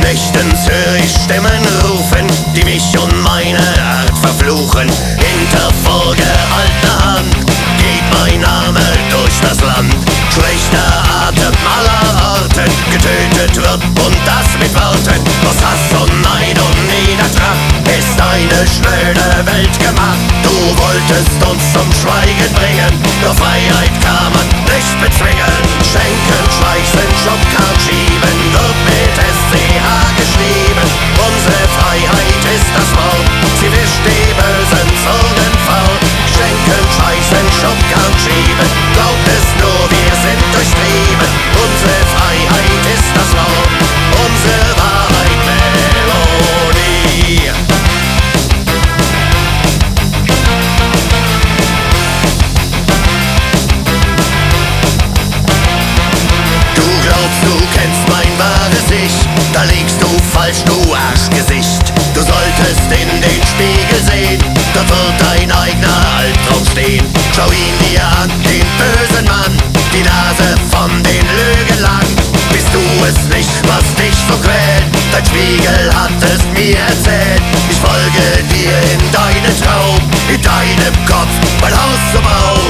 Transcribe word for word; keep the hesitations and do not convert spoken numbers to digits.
Nächtens hör ich Stimmen rufen, die mich und meine Art verfluchen. Hinter vorgehaltener Hand geht mein Name durch das Land. Schlechter Atem aller Arten, getötet wird und das mit Worten. Aus Hass und Neid und Niedertracht ist eine schnöde Welt gemacht. Du wolltest uns zum Schweigen bringen, doch Freiheit kann man nicht bezwingen. Schenken, schleichen, Schubkarren schieben, wird mit S C H geschrieben. Unsere Freiheit ist das Wort, sie wischt die bösen Sorgen fort. Schenken, schleichen, Schubkarren schieben, glaubt es nur, wir sind durchtrieben. Unsere Freiheit ist das Wort, unsere Wahrheit Melodie. Du glaubst, du kennst mein wahres Ich, da liegst du falsch, du Arschgesicht. Du solltest in den Spiegel sehen, dort wird dein eigener Albtraum stehen. Schau ihn dir an, den bösen Mann, die Nase von den Lügen lang. Bist du es nicht, was dich so quält? Dein Spiegel hat es mir erzählt. Ich folge dir in deinen Traum, in deinem Kopf mein Haus zu bauen.